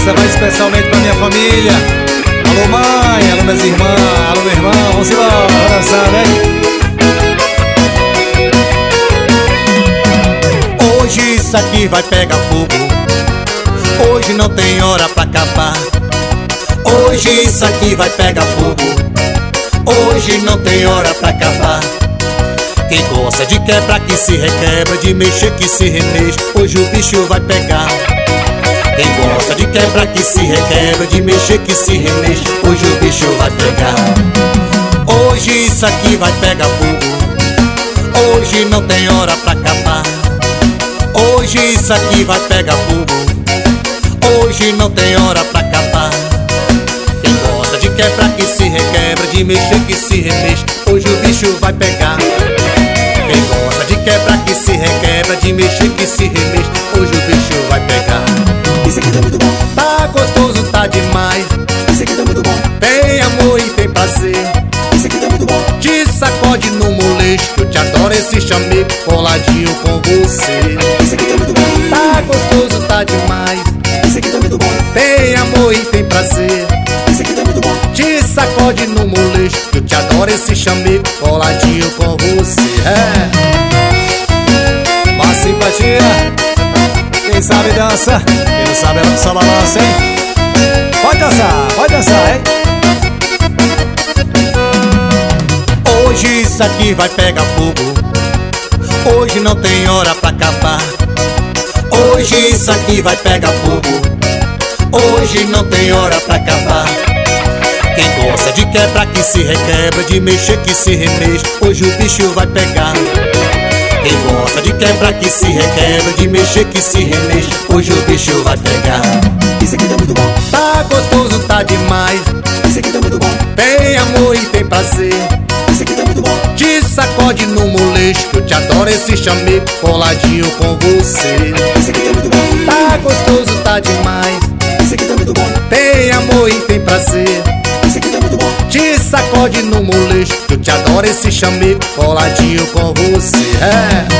Essa vai especialmente pra minha família. Alô mãe, alô minhas irmãs, alô meu irmão. Vamos embora, dançando, hein? Hoje isso aqui vai pegar fogo. Hoje não tem hora pra acabar. Hoje isso aqui vai pegar fogo. Hoje não tem hora pra acabar. Quem gosta de quebra que se requebra, de mexer que se remexe, hoje o bicho vai pegar. Quem gosta de quebra que se requebra, de mexer que se remexe, hoje o bicho vai pegar. Hoje isso aqui vai pegar fogo. Hoje não tem hora pra acabar. Hoje isso aqui vai pegar fogo. Hoje não tem hora pra acabar. Quem gosta de quebra que se requebra, de mexer que se remexe, hoje o bicho vai pegar. Quem gosta de quebra que se requebra, de mexer que se remexe, hoje o bicho vai pegar. Isso aqui tá muito bom. Tá gostoso, tá demais. Isso aqui tá muito bom. Tem amor e tem prazer. Isso aqui tá muito bom. Te sacode no molejo, que eu te adoro esse chamego coladinho com você. Isso aqui tá muito bom. Tá gostoso, tá demais. Isso aqui tá muito bom. Tem amor e tem prazer. Isso aqui tá muito bom. Te sacode no molejo, que eu te adoro esse chamego coladinho com você. É. Uma simpatia. Quem sabe dança, quem não sabe ela só balança, hein? Pode dançar, hein? Hoje isso aqui vai pegar fogo. Hoje não tem hora pra acabar. Hoje isso aqui vai pegar fogo. Hoje não tem hora pra acabar. Quem gosta de quebra que se requebra, de mexer que se remexe, hoje o bicho vai pegar. Quem gosta de quebra que se requebra, de mexer que se remexe, hoje o bicho vai pegar. Isso aqui tá muito bom. Tá gostoso, tá demais. Isso aqui tá muito bom. Tem amor e tem prazer. Isso aqui tá muito bom. Te sacode no molejo, que eu te adoro esse chamego coladinho com você. Isso aqui tá muito bom. Tá gostoso, tá demais. Isso aqui tá muito bom. Tem amor e tem prazer. Isso aqui tá muito bom. Te sacode no molejo, que eu te adoro esse chamego coladinho com você. É.